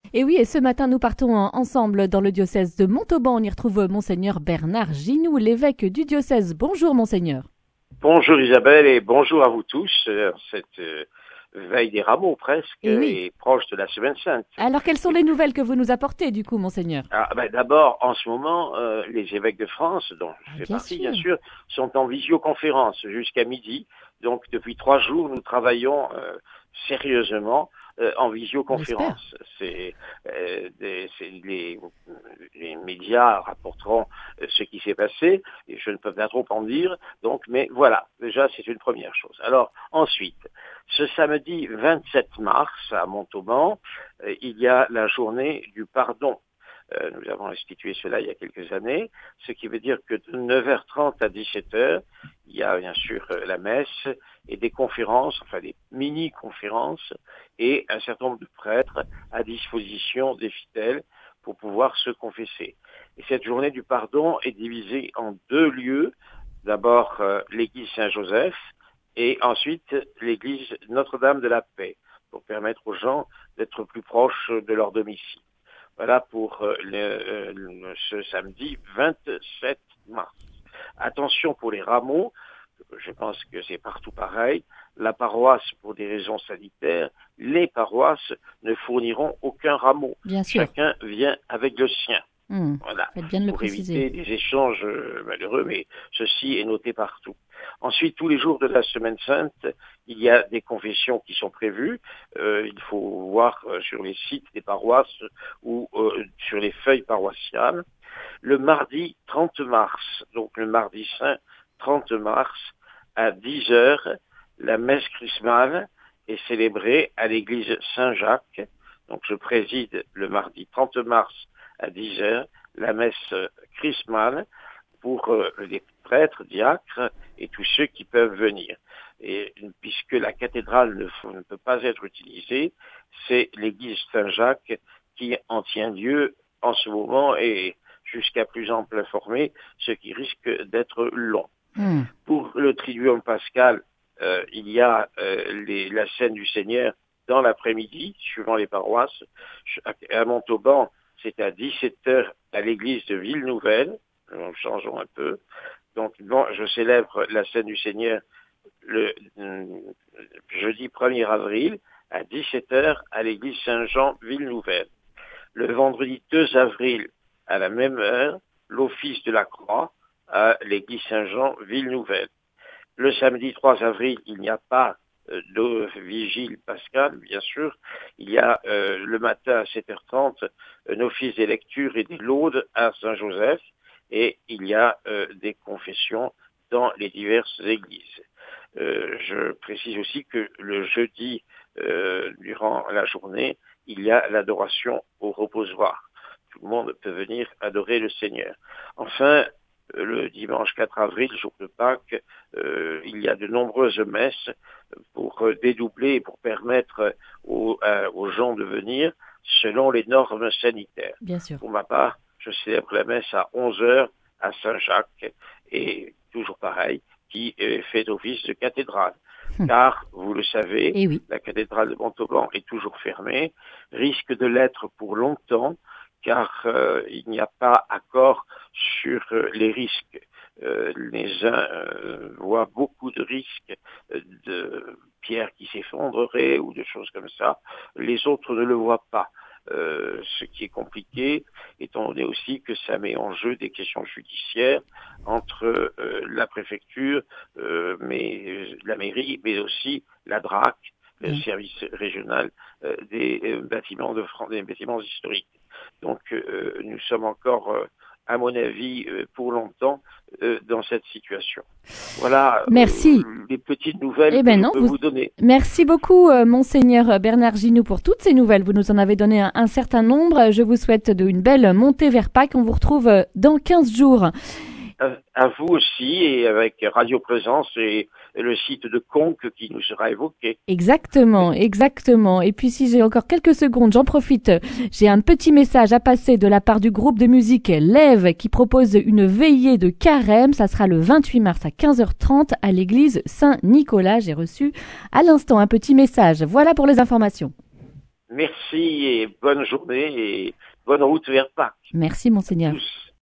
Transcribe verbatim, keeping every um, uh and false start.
Et oui, et ce matin, nous partons en- ensemble dans le diocèse de Montauban. On y retrouve Monseigneur Bernard Ginoux, l'évêque du diocèse. Bonjour Monseigneur. Bonjour Isabelle et bonjour à vous tous. euh, Cette euh, veille des rameaux presque Et oui. et proche de la Semaine Sainte. Alors, quelles sont les nouvelles que vous nous apportez, du coup, Monseigneur? Ah, ben, d'abord, en ce moment, euh, les évêques de France, dont je Ah, fais bien partie sûr. bien sûr, sont en visioconférence jusqu'à midi. Donc depuis trois jours, nous travaillons euh, sérieusement euh, en visioconférence. C'est, euh, des- c'est les, les médias rapporteront euh, ce qui s'est passé, et je ne peux pas trop en dire. Donc, mais voilà, déjà c'est une première chose. Alors ensuite, ce samedi vingt-sept mars à Montauban, euh, il y a la journée du pardon. Euh, nous avons institué cela il y a quelques années, ce qui veut dire que de neuf heures trente à dix-sept heures, il y a bien sûr euh, la messe et des conférences, enfin des mini-conférences, et un certain nombre de prêtres à disposition des fidèles pour pouvoir se confesser. Et cette journée du pardon est divisée en deux lieux. D'abord euh, l'église Saint-Joseph et ensuite l'église Notre-Dame de la Paix, pour permettre aux gens d'être plus proches de leur domicile. Voilà pour euh, le, euh, le, ce samedi vingt-sept mars. Attention pour les rameaux, je pense que c'est partout pareil. La paroisse, pour des raisons sanitaires, les paroisses ne fourniront aucun rameau. Bien sûr. Chacun vient avec le sien. Mmh. Voilà, Faites bien de le pour préciser. éviter des échanges euh, malheureux, mais ceci est noté partout. Ensuite, tous les jours de la Semaine Sainte, il y a des confessions qui sont prévues. Euh, il faut voir euh, sur les sites des paroisses ou euh, sur les feuilles paroissiales. Le mardi trente mars, donc le mardi saint trente mars, à dix heures, la messe chrismale est célébrée à l'église Saint-Jacques. Donc je préside le mardi trente mars à dix heures la messe chrismale pour euh, les prêtres, diacres et tous ceux qui peuvent venir. Et puisque la cathédrale ne, ne peut pas être utilisée, c'est l'église Saint-Jacques qui en tient lieu en ce moment et jusqu'à plus ample informé, ce qui risque d'être long. Mmh. Pour le Triduum pascal, euh, il y a euh, les, la scène du Seigneur dans l'après-midi, suivant les paroisses. À Montauban, c'est à dix-sept heures à l'église de Ville-Nouvelle. Nous changeons un peu. Donc, bon, je célèbre la scène du Seigneur le euh, jeudi premier avril à dix-sept heures à l'église Saint-Jean Ville-Nouvelle. Le vendredi deux avril à la même heure, l'office de la croix à l'église Saint-Jean Ville-Nouvelle. Le samedi trois avril, il n'y a pas euh, de vigile pascale, bien sûr. Il y a euh, le matin à sept heures trente un office des lectures et des laudes à Saint-Joseph, et il y a euh, des confessions dans les diverses églises. Euh, je précise aussi que le jeudi, euh, durant la journée, il y a l'adoration au reposoir. Tout le monde peut venir adorer le Seigneur. Enfin, le dimanche quatre avril, jour de Pâques, euh, il y a de nombreuses messes pour dédoubler et pour permettre aux, euh, aux gens de venir selon les normes sanitaires. Bien sûr. Pour ma part, je célèbre la messe à onze heures à Saint-Jacques, et toujours pareil, qui euh, fait office de cathédrale. Hum. Car, vous le savez, Et oui. la cathédrale de Montauban est toujours fermée, risque de l'être pour longtemps, car euh, il n'y a pas accord sur euh, les risques. Euh, les uns euh, voient beaucoup de risques euh, de pierres qui s'effondreraient ou de choses comme ça. Les autres ne le voient pas. Euh, ce qui est compliqué, étant donné aussi que ça met en jeu des questions judiciaires entre euh, la préfecture, euh, mais euh, la mairie, mais aussi la D R A C, le Bien. service régional euh, des euh, bâtiments de France, des bâtiments historiques. Donc euh, nous sommes encore, euh, à mon avis, euh, pour longtemps euh, dans cette situation. Voilà Merci. euh, les petites nouvelles Eh que ben je non, peux vous... vous donner. Merci beaucoup, euh, Monseigneur Bernard Ginoux, pour toutes ces nouvelles. Vous nous en avez donné un, un certain nombre. Je vous souhaite de, une belle montée vers Pâques. On vous retrouve euh, dans quinze jours. À, à vous aussi, et avec Radio Présence et, et le site de Conques qui nous sera évoqué. Exactement, exactement. Et puis si j'ai encore quelques secondes, j'en profite. J'ai un petit message à passer de la part du groupe de musique Lève qui propose une veillée de carême. Ça sera le vingt-huit mars à quinze heures trente à l'église Saint-Nicolas. J'ai reçu à l'instant un petit message. Voilà pour les informations. Merci et bonne journée et bonne route vers Pâques. Merci, Monseigneur. Tous.